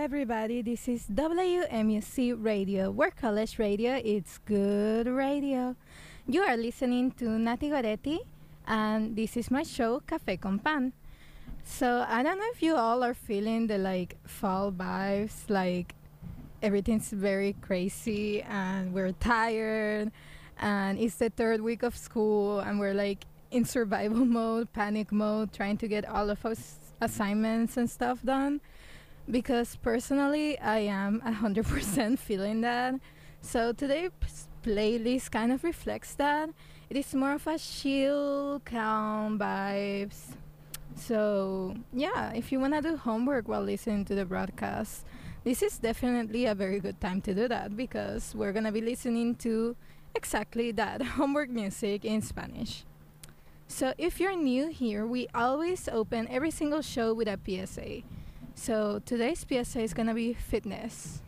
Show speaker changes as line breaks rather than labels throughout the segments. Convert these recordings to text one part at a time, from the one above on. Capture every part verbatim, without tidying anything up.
everybody. This is W M U C Radio, where college radio is good radio. You are listening to Nati Goretti, and this is my show, Café con Pan. So I don't know if you all are feeling the like fall vibes, like everything's very crazy and we're tired and it's the third week of school and we're like in survival mode, panic mode, trying to get all of us assignments and stuff done. Because personally, I am one hundred percent feeling that. So today's playlist kind of reflects that. It is more of a chill, calm vibes. So yeah, if you want to do homework while listening to the broadcast, this is definitely a very good time to do that because we're going to be listening to exactly that, homework music in Spanish. So if you're new here, we always open every single show with a P S A. So today's P S A is going to be fitness.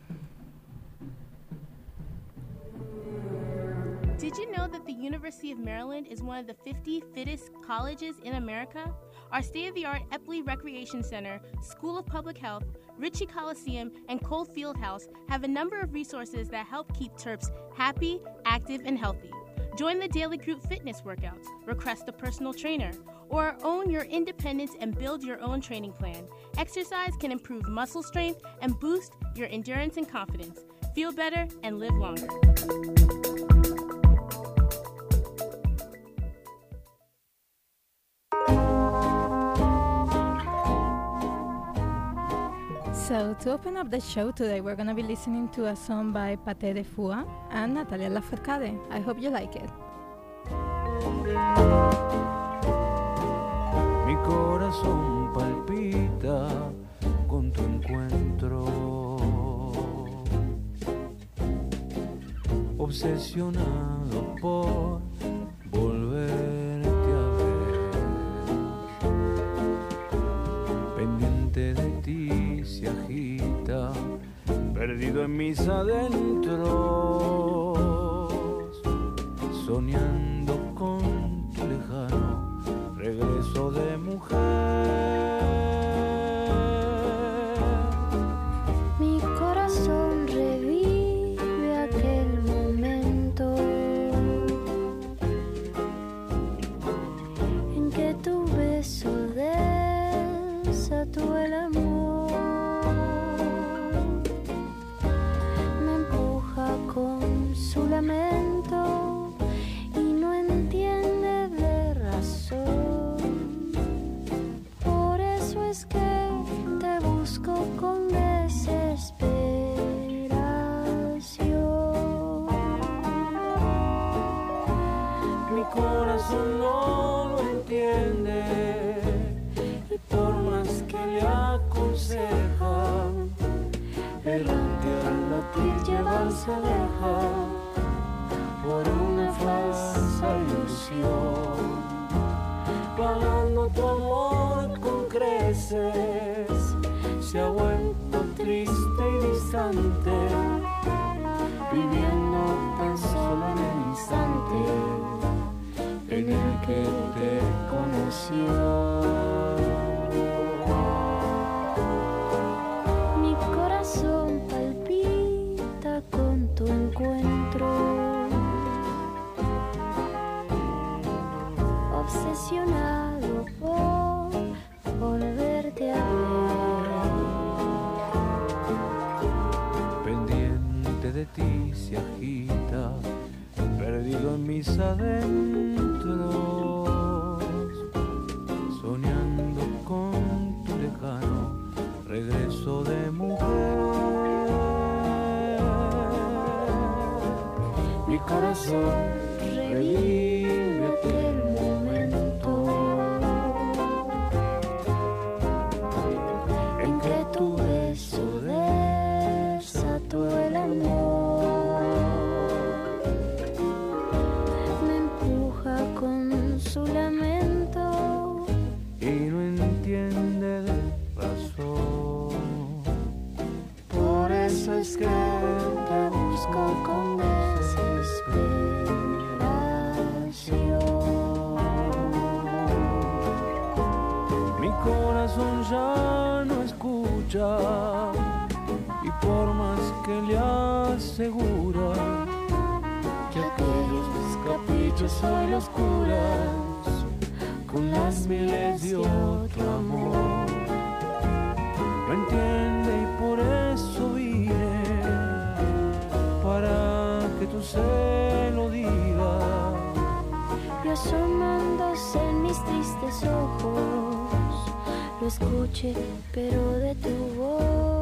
Did you know that the University of Maryland is one of the fifty fittest colleges in America? Our state-of-the-art Epley Recreation Center, School of Public Health, Ritchie Coliseum, and Cole Fieldhouse have a number of resources that help keep Terps happy, active, and healthy. Join the daily group fitness workouts, request a personal trainer, or own your independence and build your own training plan. Exercise can improve muscle strength and boost your endurance and confidence. Feel better and live longer.
So to open up the show today, we're going to be listening to a song by Paté de Fua and Natalia Lafourcade. I hope you like it.
Mi corazón palpita con tu encuentro, obsesionado por volverte a ver, pendiente de ti se agita, perdido en mis adentros, soñando con tu lejano regreso de mujer.
Mi corazón revive aquel momento en que tu beso desató el amor, me empuja con su lamento y no entiende de razón. Por eso es que te busco con desesperación.
Mi corazón no lo entiende y por más que le aconseja, errante al latir llevarse aleja por una falsa ilusión, pagando tu amor con creces, se ha vuelto triste y distante, viviendo tan solo en el instante en el que te conoció.
Mi corazón palpita con tu encuentro, obsesionado por volverte a ver.
Pendiente de ti se agita, perdido en mis adentros, soñando con tu lejano regreso de mujer. Mi corazón revive aquel momento
En que tu beso desató el amor, me empuja con su lamento
y no entiende de razón.
Por eso es que te busco con desesperación.
Mi corazón ya no escucha por más que le asegura que aquellos mis caprichos hoy los curas con las miles de otro amor. No entiende y por eso vine, para que tú se lo digas.
Y asomándose en mis tristes ojos, lo escuché, pero de tu voz.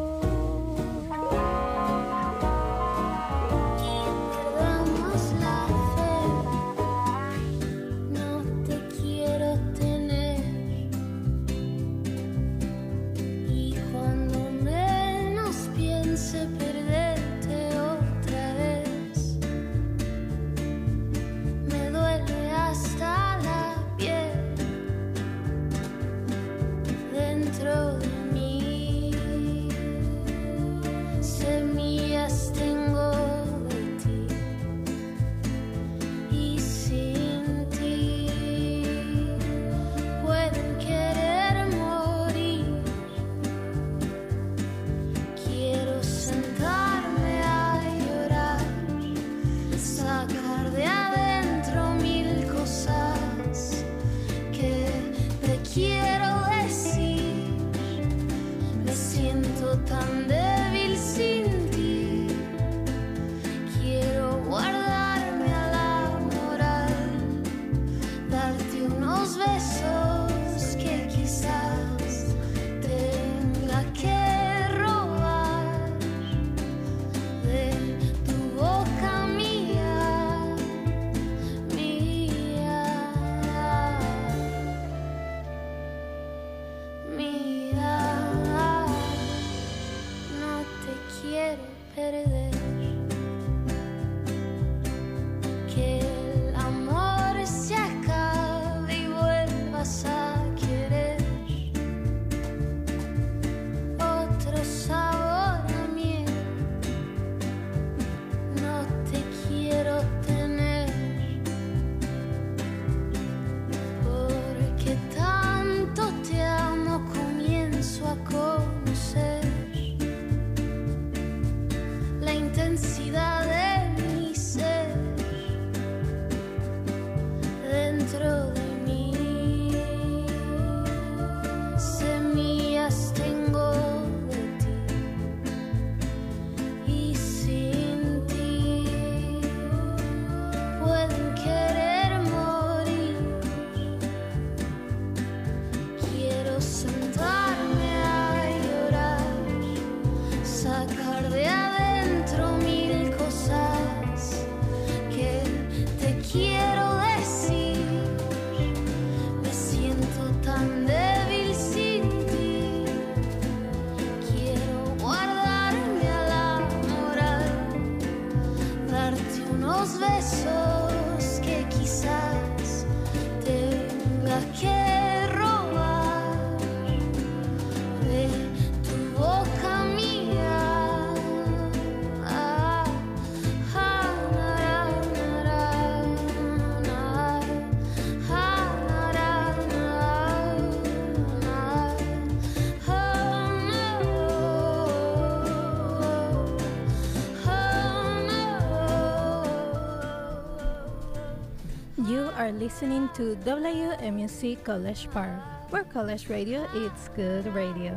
Are listening to W M U C College Park, where college radio is good radio.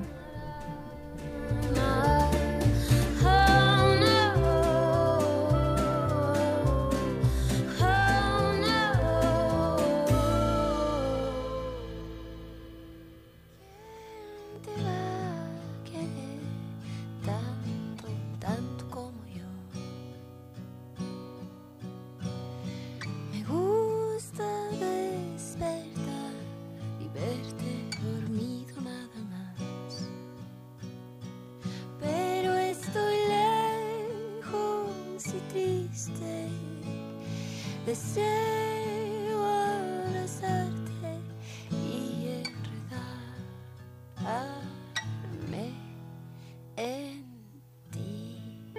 Deseo abrazarte y enredarme en ti.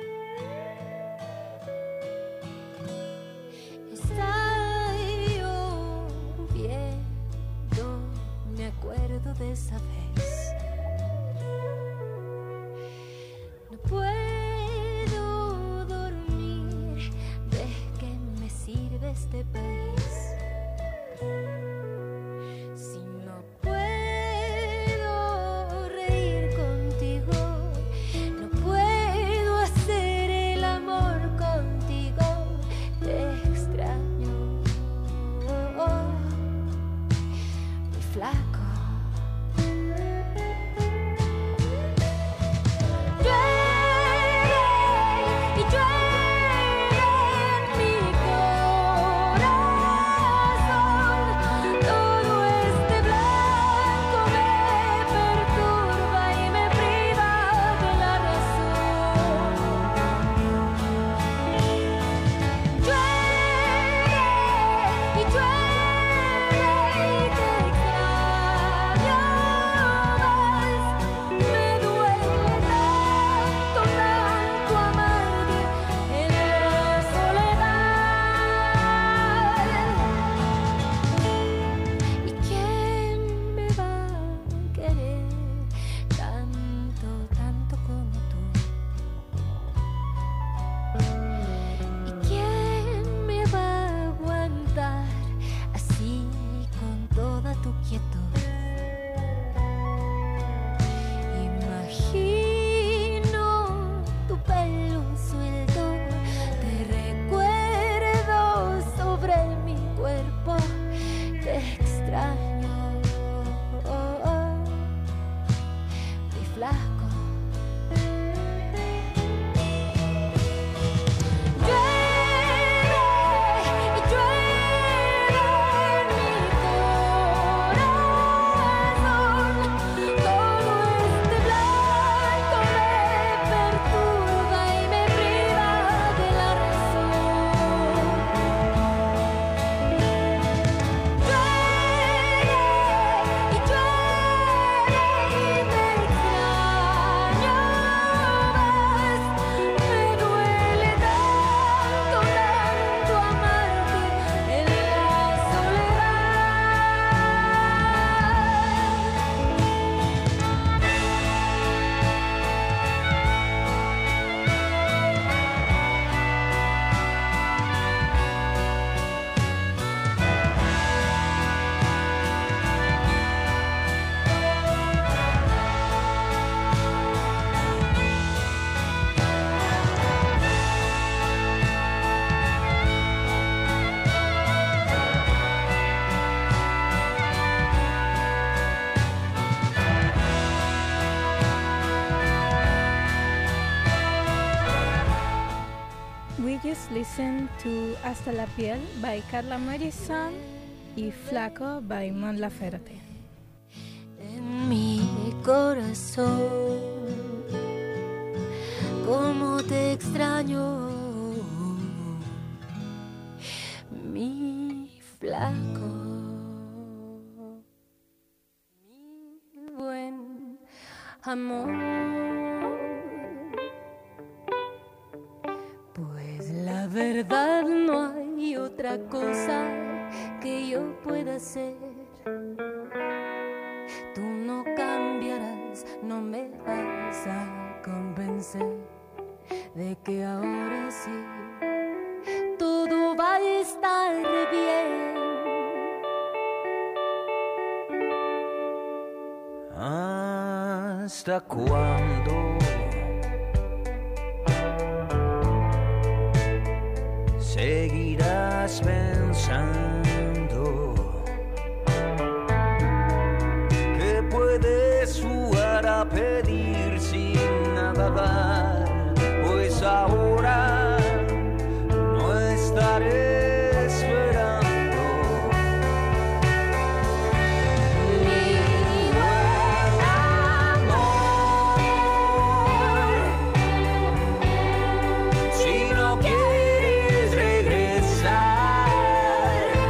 Está lloviendo, me acuerdo de esa vez. No este país. Si no puedo reír contigo, no puedo hacer el amor contigo, te extraño, mi flaco.
Listen to Hasta la piel by Carla Morrison y Flaco by Mon Laferte.
En mi corazón, cómo te extraño, mi flaco, mi buen amor. La verdad, no hay otra cosa que yo pueda hacer. Tú no cambiarás, no me vas a convencer de que ahora sí todo va a estar bien.
¿Hasta cuándo seguirás pensando que puedes jugar a pedir sin nada dar? Pues ahora no estaré esperando. Mi buen amor, si no quieres regresar,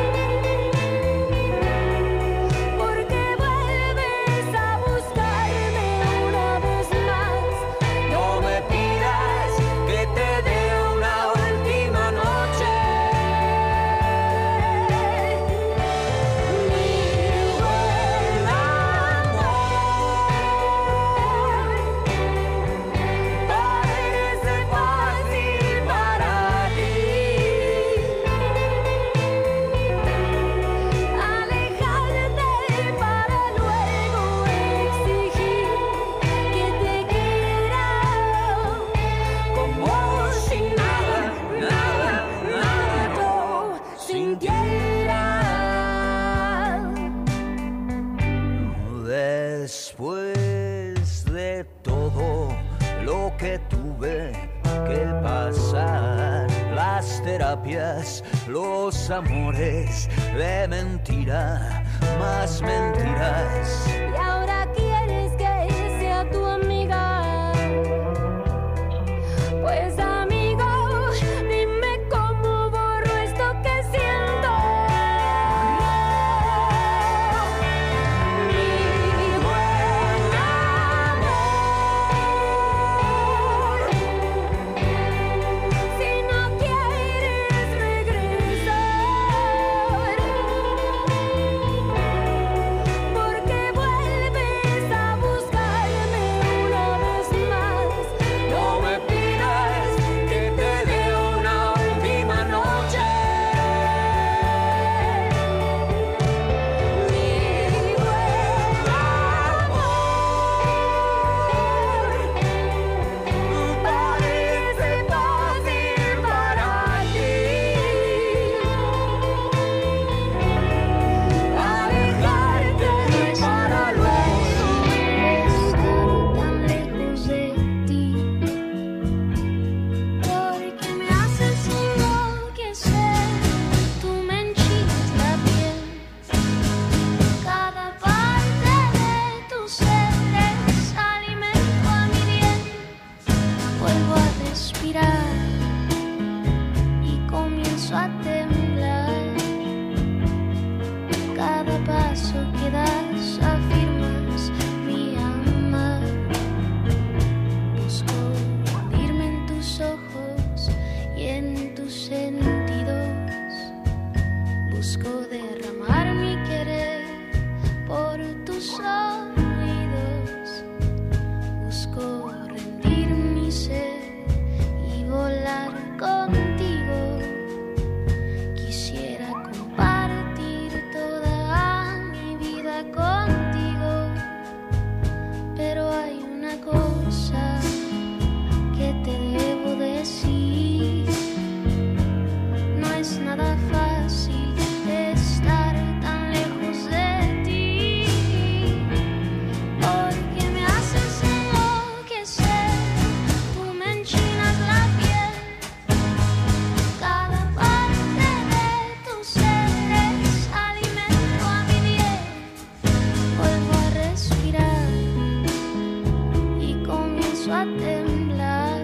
mentira. Después de todo lo que tuve que pasar, las terapias, los amores de mentira, más mentiras.
Y ahora quieres que sea tu amiga. Pues amigo, dime cómo borro esto que siento. Mi buen amor, si no quieres regresar, porque vuelves a buscarme una vez más.
No me pidas que te dé una última noche.
Mi buen amor, parece fácil para ti alejarte para luego estar tan lejos de ti, porque me haces enloquecer. Tú me enchinas la piel, cada parte de tu ser es alimento a mi bien. Vuelvo a respirar y comienzo a temblar. Cada paso que das afirmas mi amar. Busco hundirme en tus ojos y en tus sentidos. Busco derramar mi querer por tus oídos. Busco rendir mi ser y volar contigo. Quisiera compartir toda mi vida contigo, pero hay una cosa que te debo decir. No es nada fácil estar tan lejos de ti, porque me haces enloquecer. Tú me enchinas la piel, cada parte de tu ser es alimento a mi bien. Vuelvo a respirar y comienzo a temblar.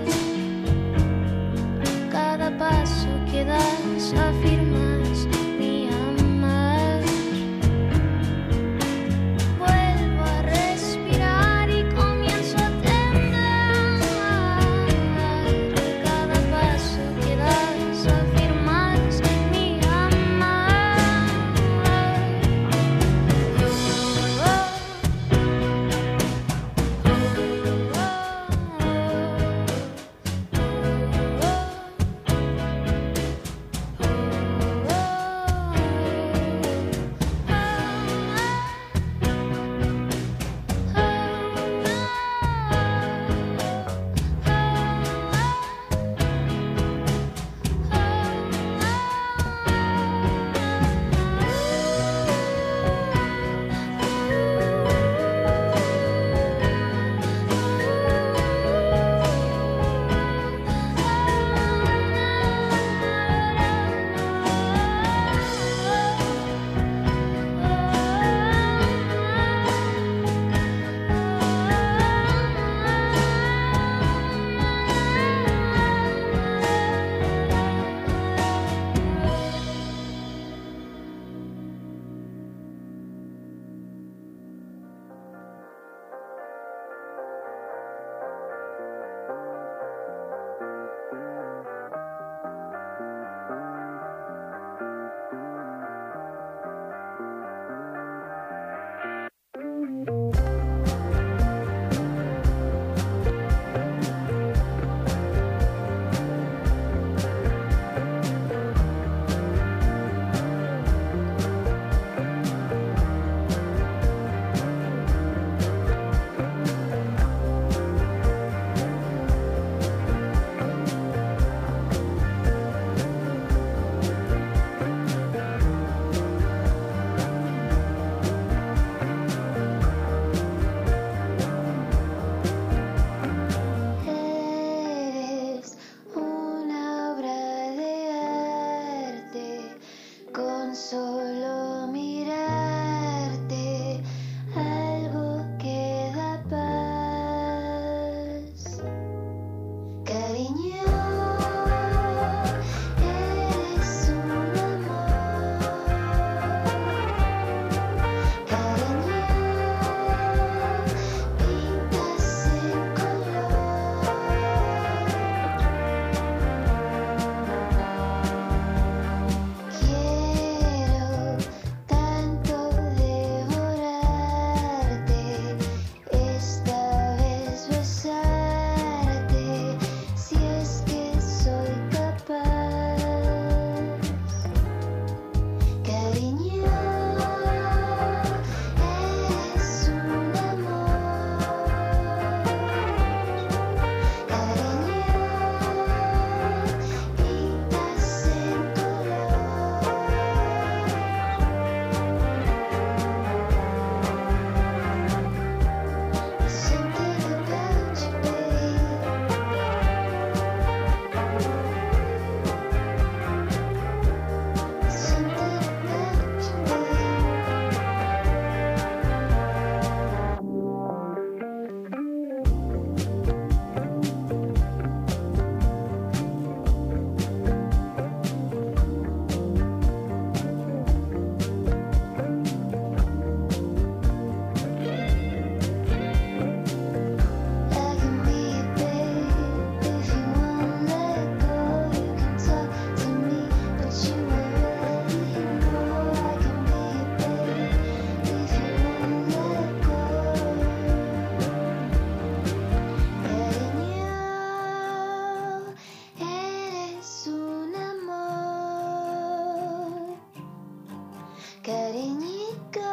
Cada paso que das afirmas mi amar. Vuelvo a respirar y comienzo a temblar. Cada paso que das afirmas mi amar.
solo mirarte, algo que da paz. Cariño, eres un amor. Cariño, pintas en color. Quiero tanto devorarte, esta vez besarte, si es que soy capaz. Cariño, eres un amor. Cariño, pintas en color. Something about you, babe. Something about you, I can be your babe if you won't let go. You can talk to me, but you already know. I can be your babe if you won't let go. Cariño, eres un amor. Cariñito,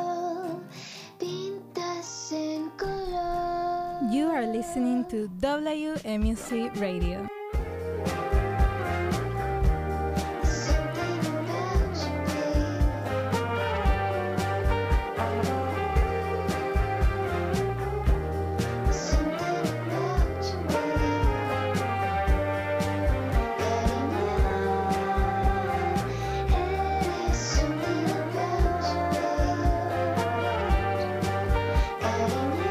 pintas en color.
You are listening to W M U C Radio.
Something about you, babe. Something about you, babe. Cariño, eres something about you, babe. Cariño,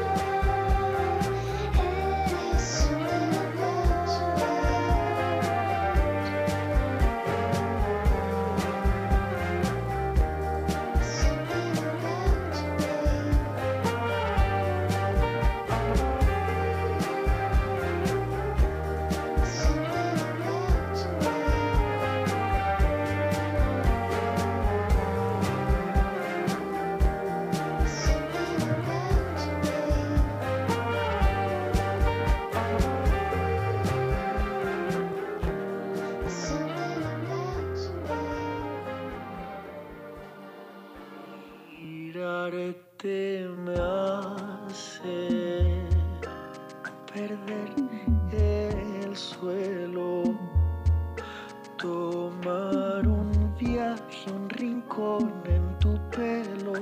eres something about you, Something about you, babe. Something about you, babe. Something about you, babe. Something about you, babe.
Mirarte me hace perder el suelo, tomar un viaje, un rincón en tu pelo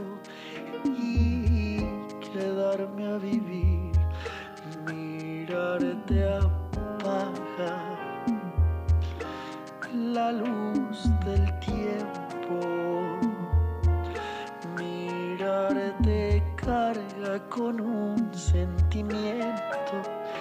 y quedarme a vivir. Mirarte apaga la luz del tiempo. Mirarte carga con un sentimiento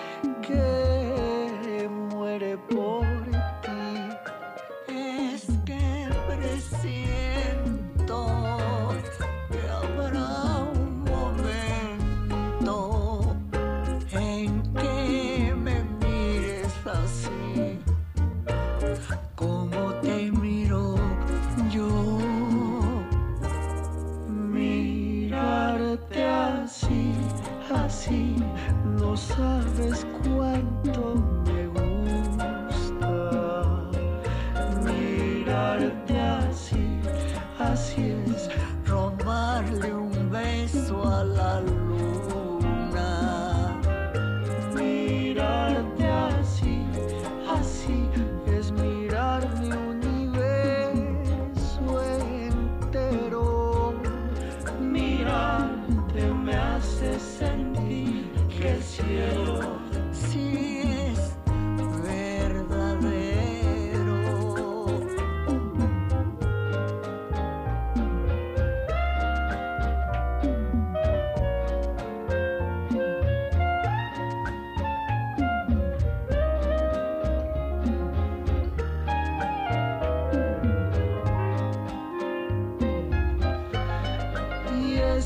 que muere por ti. Es que presiento que habrá un momento en que me mires así, como te miro yo. Mirarte así, así, no sabes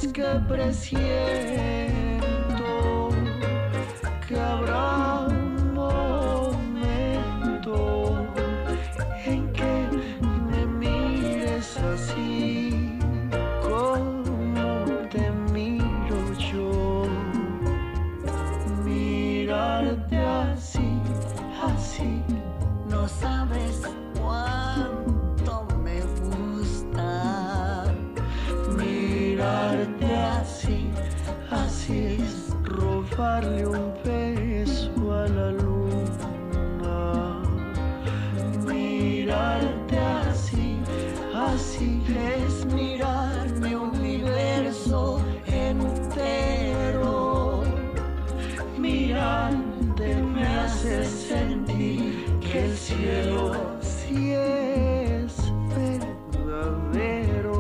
es que presiento que habrá un momento en que me mires así como te miro yo. Mirarte así, así, no sabes cuánto me gusta. Mirarte así, así es robarle un beso a la luna. Mirarte así, así es mirar mi universo entero. Mirarte me hace sentir que el cielo sí es verdadero.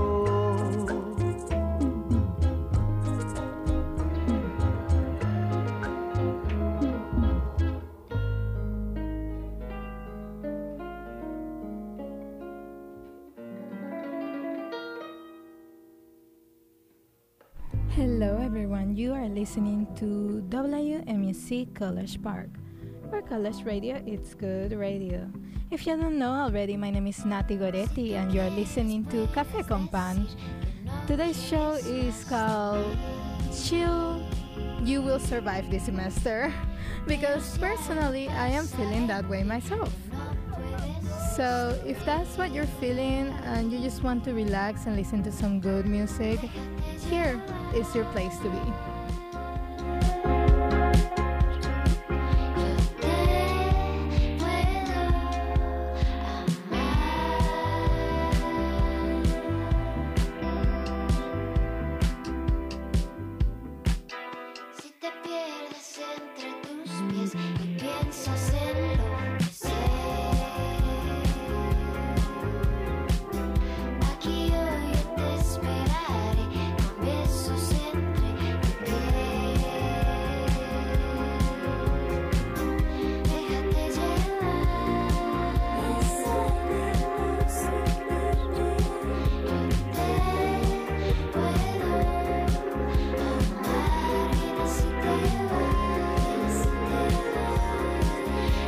Hello everyone, you are listening to W M U C College Park, where college radio it's good radio. If you don't know already, my name is Nati Goretti and you are listening to Café con Pan. Today's show is called Chill, You Will Survive This Semester, because personally I am feeling that way myself. So if that's what you're feeling and you just want to relax and listen to some good music, here is your place to be.
Si te pierdes entre tus pies y piensas en lo que sé, aquí hoy yo te esperaré con besos entre tu piel. Déjate llevar. Yo te puedo amar y si te vas, si te vas.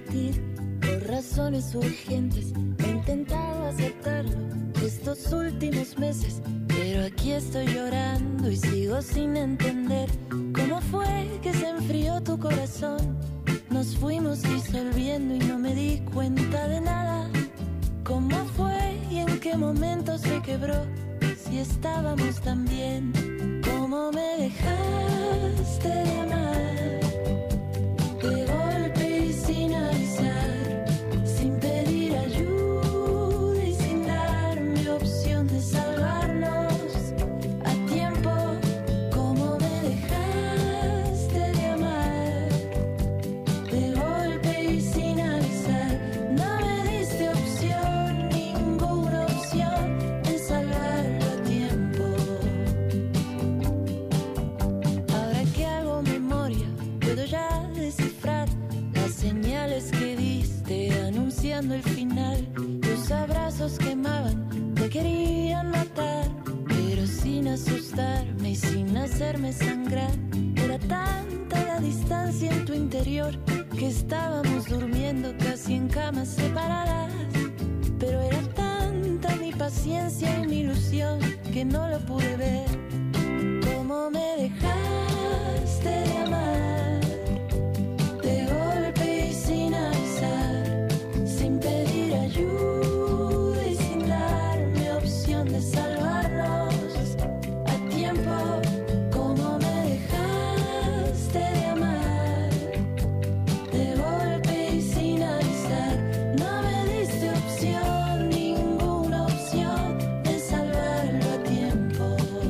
partir por razones urgentes. He intentado aceptarlo estos últimos meses, pero aquí estoy llorando y sigo sin entender cómo fue que se enfrió tu corazón. Nos fuimos disolviendo y no me di cuenta de nada. ¿Cómo fue y en qué momento se quebró? Si estábamos tan bien, ¿cómo me dejaste de amar? De golpe y sin avisar, sin pedir ayuda y sin darme opción de salvarnos a tiempo. ¿Cómo me dejaste de amar? De golpe y sin avisar, no me diste opción, ninguna opción de salvarlo a tiempo. Ahora que hago memoria, puedo ya descifrar las señales que diste anunciando el final. Tus abrazos quemaban, te querían matar, pero sin asustarme y sin hacerme sangrar. Era tanta la distancia en tu interior que estábamos durmiendo casi en camas separadas. Pero era tanta mi paciencia y mi ilusión que no lo pude ver. ¿Cómo me dejaste de amar? De golpe y sin avisar, sin pedir ayuda y sin darme opción de salvarnos a tiempo. ¿Cómo me dejaste de amar? De golpe y sin avisar, no me diste opción, ninguna opción de salvarlo a tiempo.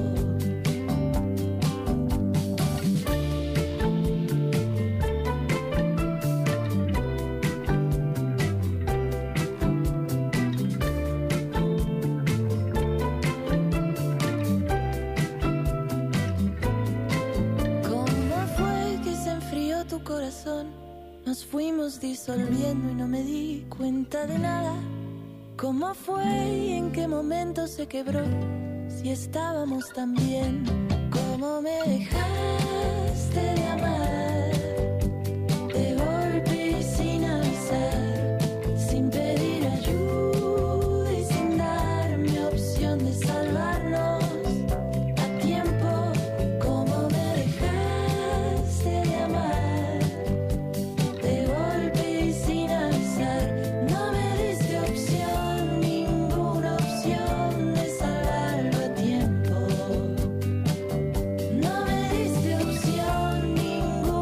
¿Cómo fue que se enfrió tu corazón? Nos fuimos disolviendo y no me di cuenta de nada. ¿Cómo fue y en qué momento se quebró? Si estábamos tan bien, ¿cómo me dejaste de amar? De golpe y sin avisar, sin pedir ayuda y sin darme opción de salvarnos a tiempo. ¿Cómo me dejaste de amar? De golpe y sin avisar, no me diste opción, ninguna opción de salvarlo a tiempo. No me diste opción, ninguna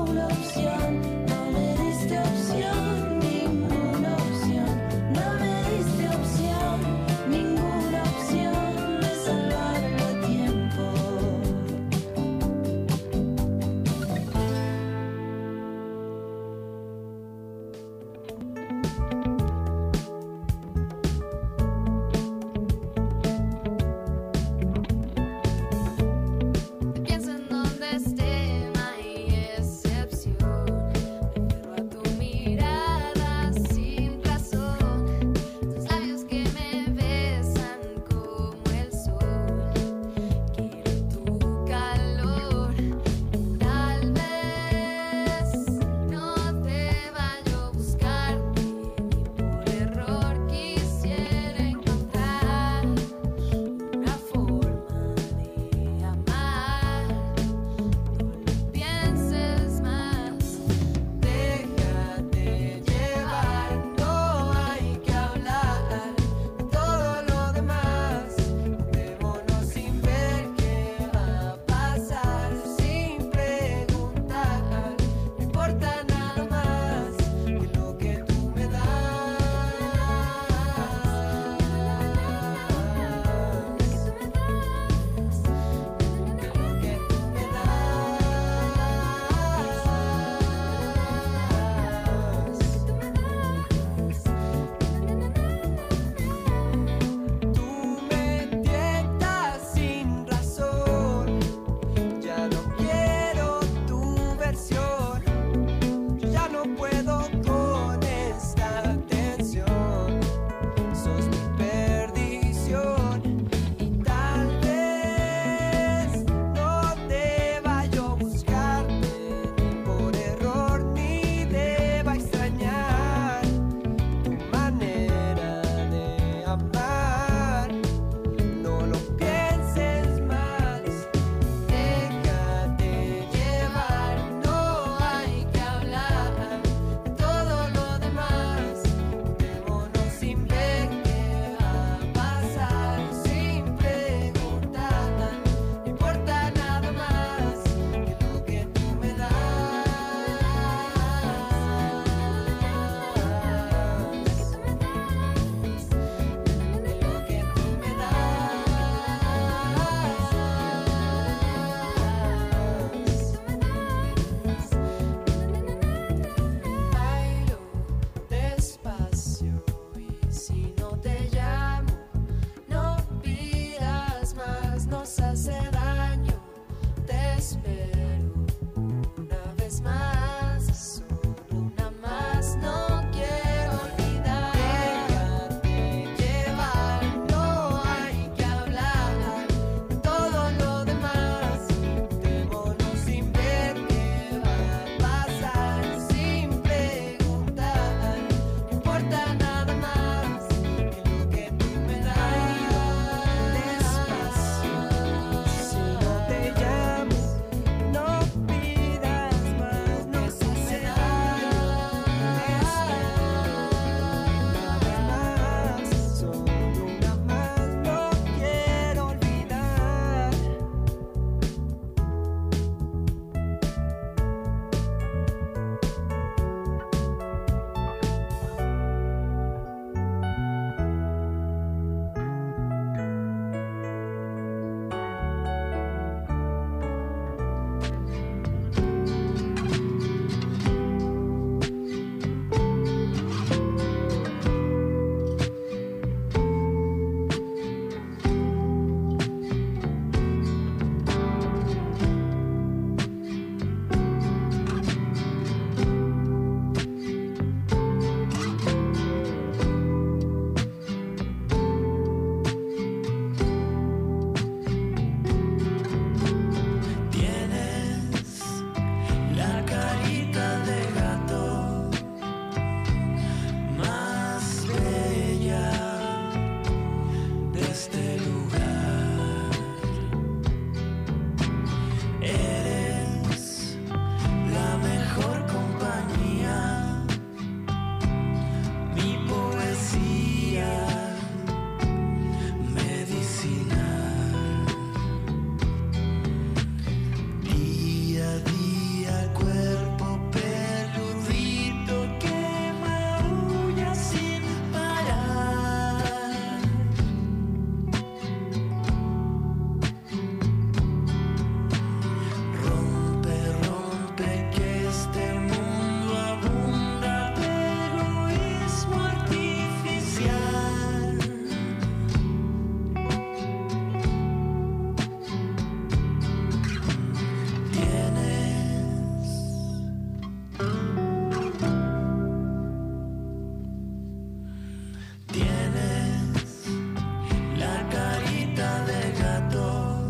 Tienes la carita de gato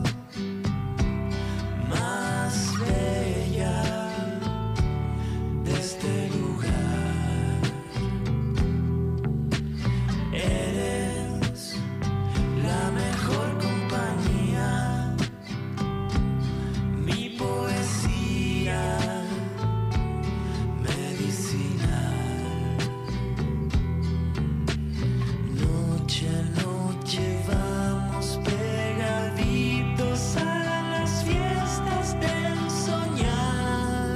más bella de este lugar. Eres la mejor compañía, mi poesía medicinal. Noche a noche vamos pegaditos a las fiestas del soñar.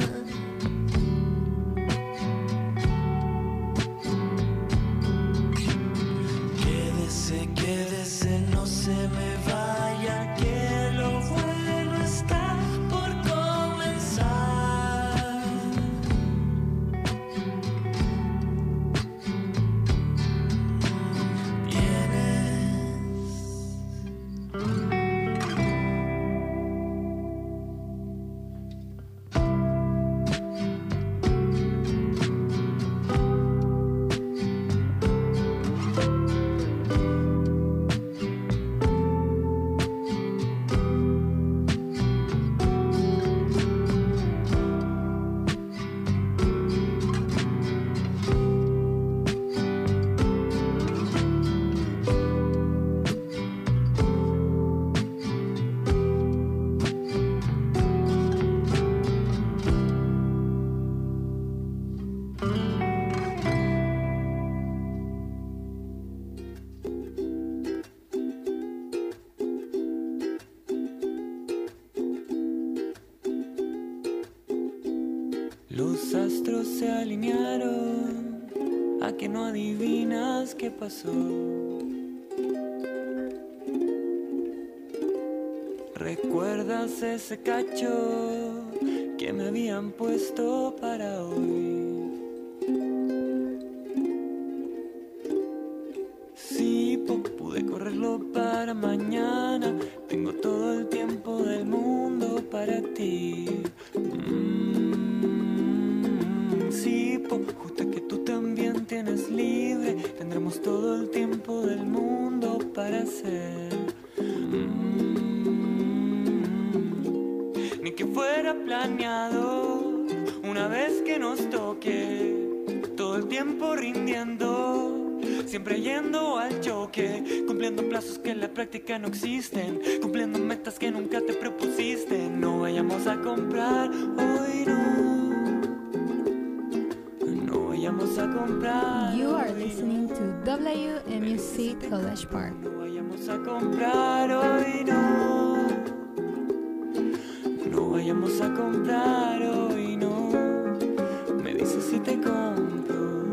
Quédese, quédese, no se me vaya, que lo bueno está por comenzar. Los astros se alinearon, a que no adivinas qué pasó. ¿Recuerdas ese cacho que me habían puesto para hoy? Sí, po, pude correrlo para mañana. Tengo todo el tiempo del mundo para ti. Mm, sí, po, justo que tú también tienes libre. Tendremos todo el tiempo del mundo para hacer. Mm, ni que fuera planeado, una vez que nos toque, todo el tiempo rindiendo, siempre yendo al choque, cumpliendo plazos que en la práctica no existen, cumpliendo metas que nunca te propusiste. No vayamos a comprar hoy, no, no vayamos a comprar.
You are listening to W M U C College Park.
No vayamos a comprar hoy, no, no vayamos a comprar hoy, no. Me dices si te compro.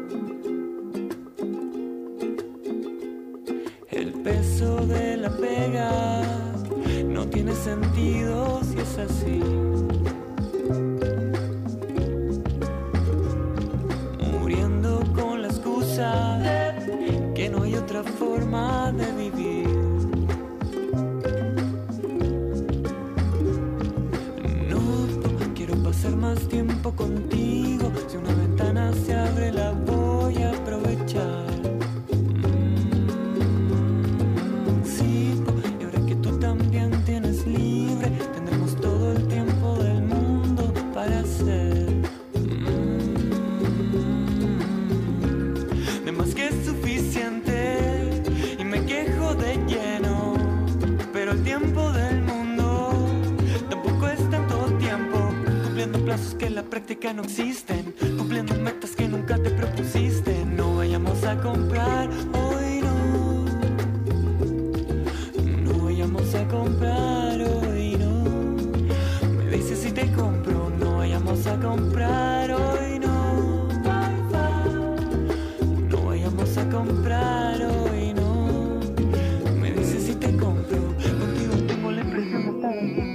El peso de la pega no tiene sentido si es así. Muriendo con la excusa de que no hay otra forma de vivir. No quiero pasar más tiempo contigo. Si una ventana se abre la voy a aprovechar. Que en la práctica no existen, cumpliendo metas que nunca te propusiste. No vayamos a comprar hoy, no, no vayamos a comprar hoy, no. Me dices si te compro. No vayamos a comprar hoy, no, no vayamos a comprar hoy, no. Me dices si te compro. Contigo tengo la impresión de estar aquí.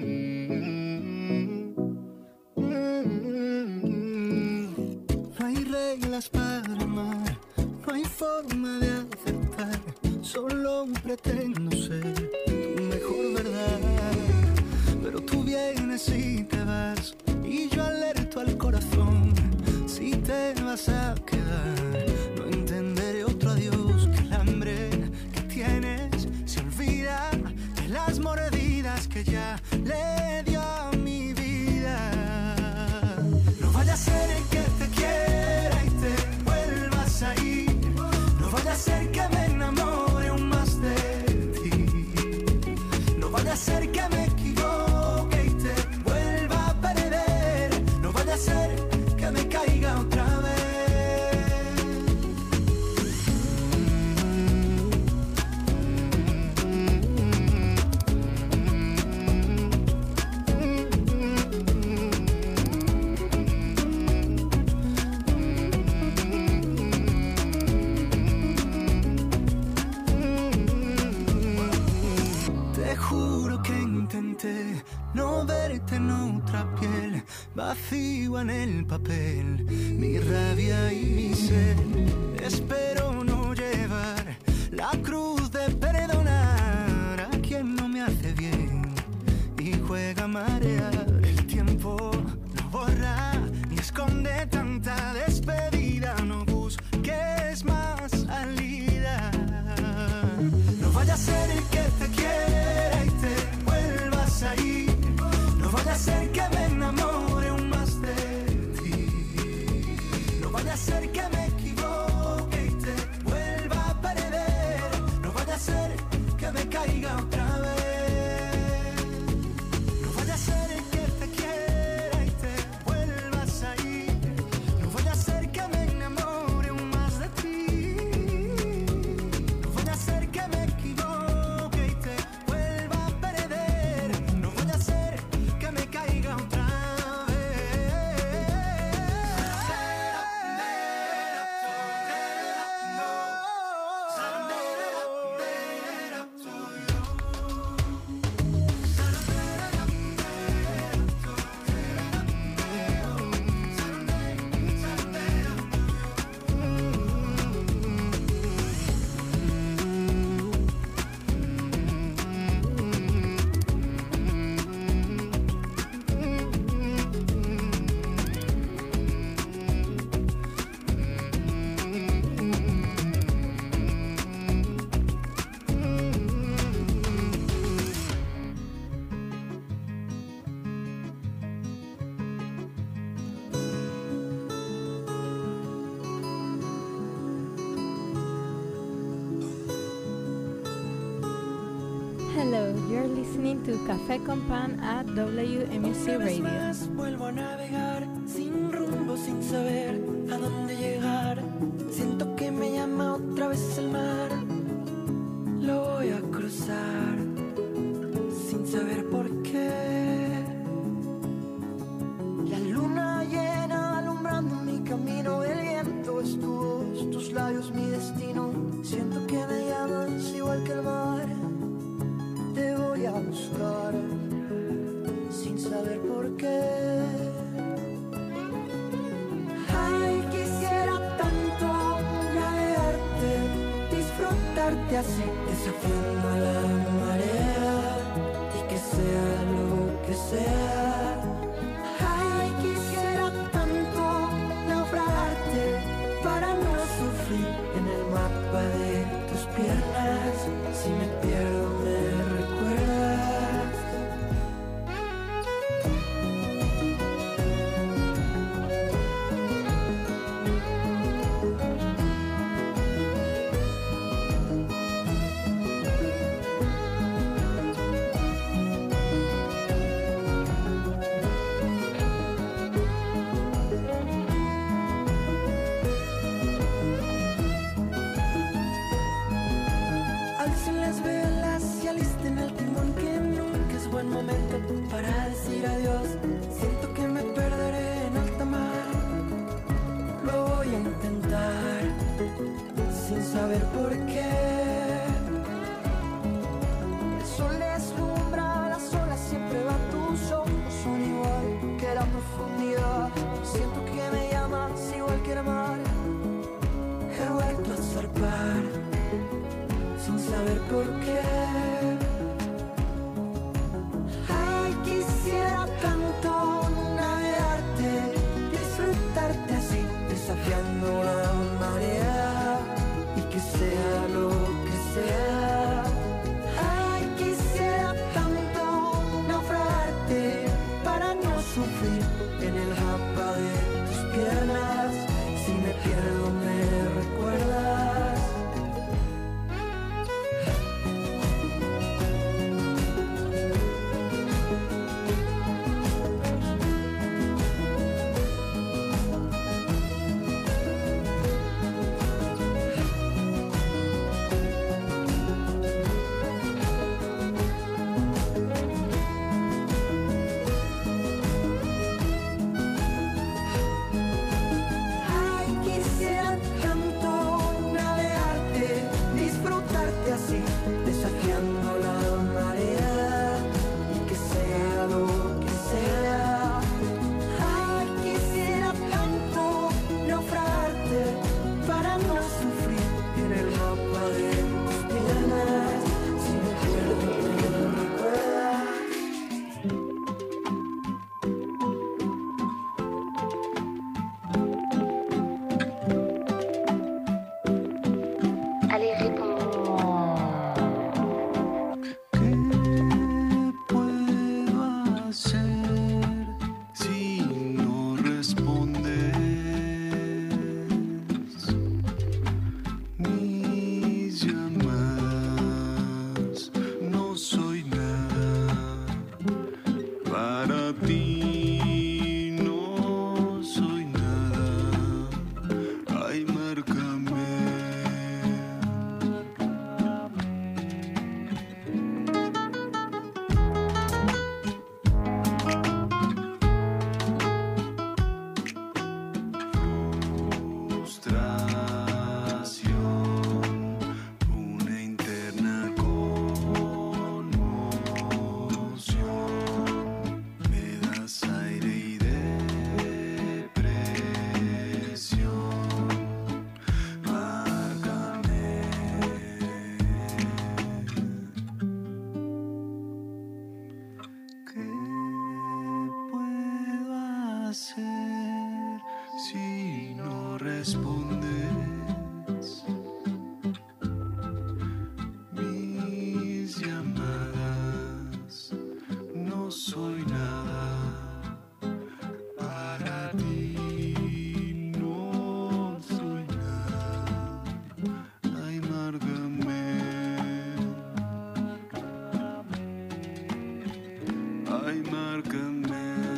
Para amar, no hay forma de aceptar, solo pretendo ser tu mejor verdad. Pero tú vienes y te vas, y yo alerto al corazón. Si te vas a quedar, no entenderé otro adiós. vaya a ser que me enamore aún más de ti. No vaya a ser que me equivoque y te vuelva a perder. No vaya a ser que me caiga otra vez. No verte en otra piel, vacío en el papel, mi rabia y mi sed. Espero no llevar la cruz de perdonar a quien no me hace bien y juega a marear. El tiempo no borra ni esconde tanta despedida. No busques más salida. No vaya a ser el que te quiera y te vuelvas a ir. No vaya a ser que me enamore aún más de ti. No vaya a ser que me equivoque y te vuelva a perder. No vaya a ser que me caiga otra vez. No vaya a ser el que te quiera y te vuelvas a ir. No vaya a ser que me enamore aún más de ti. No vaya a ser que me equivoque y te vuelva a perder. No vaya a ser que me caiga otra
Hello, you're listening to Café con Pan at W M U C
Una vez
Radio.
más vuelvo a navegar sin rumbo, sin saber a dónde llegar. Siento que me llama otra vez el mar. Lo voy a cruzar sin saber por qué.
La luna llena alumbrando mi camino. El viento es tu voz, tus labios mi destino. Siento que me llamas igual que el mar. Te voy a buscar sin saber por qué. Ay, quisiera tanto navegarte, disfrutarte así, desafiando a la marea y que sea lo que sea. Ay, quisiera tanto naufragarte para no sufrir en el mapa de tus piernas. Si me pierdo me recuerdas.
Alcen las velas y alisten el timón, que nunca es buen momento para decir adiós. Siento que me perderé en alta mar. Lo voy a intentar sin saber por qué. El sol deslumbra, las olas siempre van, tus ojos son igual que la profundidad. Siento que me llamas igual que el mar. He vuelto a zarpar sin saber por qué. Ay, quisiera tanto navegarte, disfrutarte así, desafiando la marea y que sea lo que sea. Ay, quisiera tanto naufragarte para no sufrir en el japa de tus piernas. Si me pierdo me recuerdas.
respondes mis llamadas. No soy nada para ti, no soy nada. Ay, márgame, ay, márgame.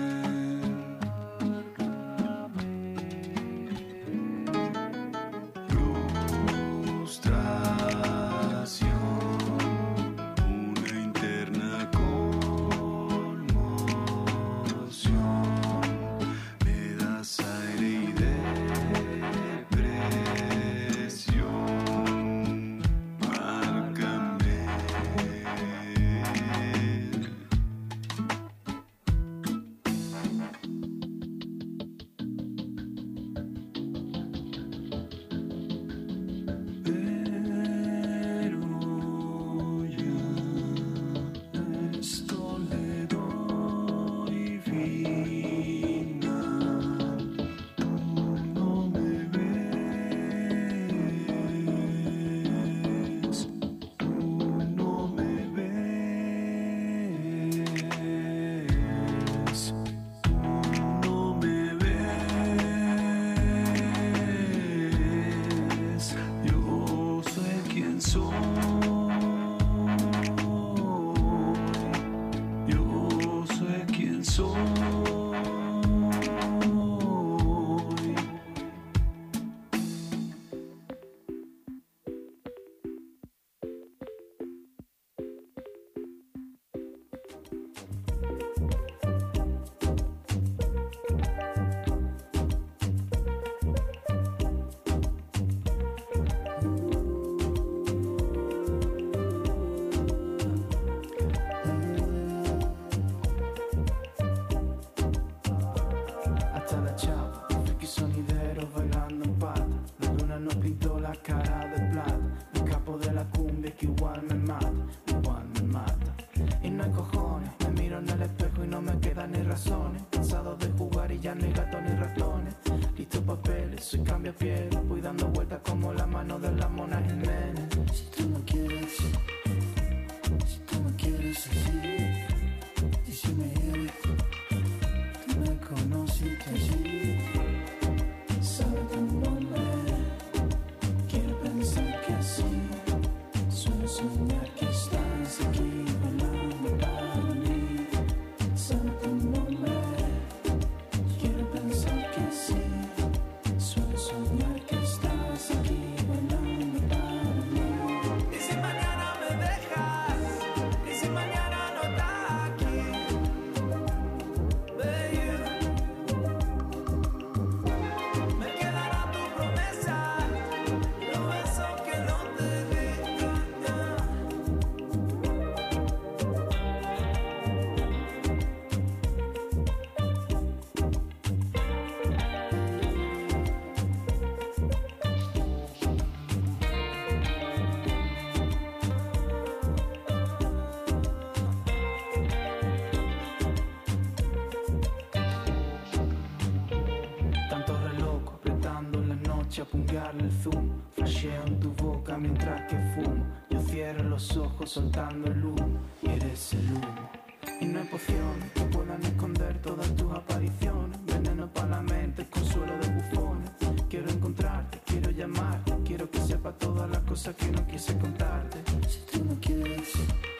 Apungarle el zoom, flasheo en tu boca mientras que fumo. Yo cierro los ojos soltando el humo y eres el humo. Y no hay pociones que puedan esconder todas tus apariciones. Veneno para la mente, consuelo de bufones. Quiero encontrarte, quiero llamarte, quiero que sepa todas las cosas que no quise contarte.
Si tú no quieres,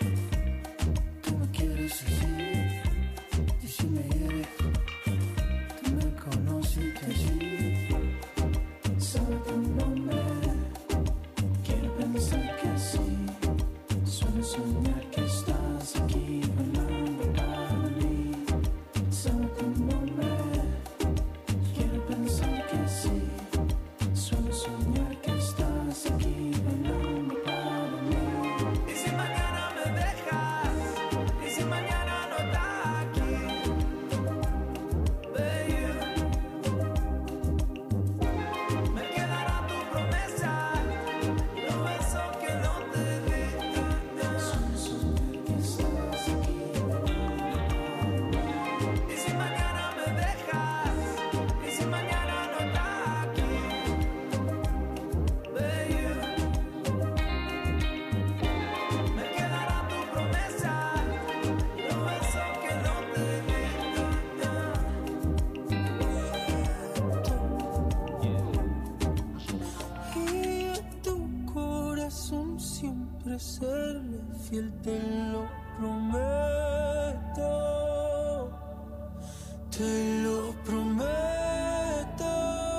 tú no quieres así. Y si me hieres, tú me conociste así. Sabe tu nombre, quiero pensar que sí. Suelo soñar que estás aquí bailando para mí. Sabe tu nombre, quiero pensar que sí. Suelo soñar que estás aquí bailando para mí.
Y si mañana me dejas, y si mañana no estás.
serle fiel, te lo prometo, te lo prometo,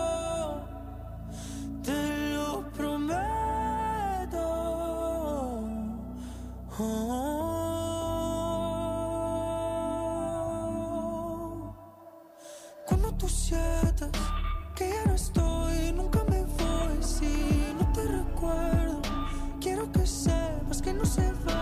te lo prometo. Oh. Cuando tú sientas que ya no estoy, nunca me voy, si no te recuerdo, quiero que sepas que no se va.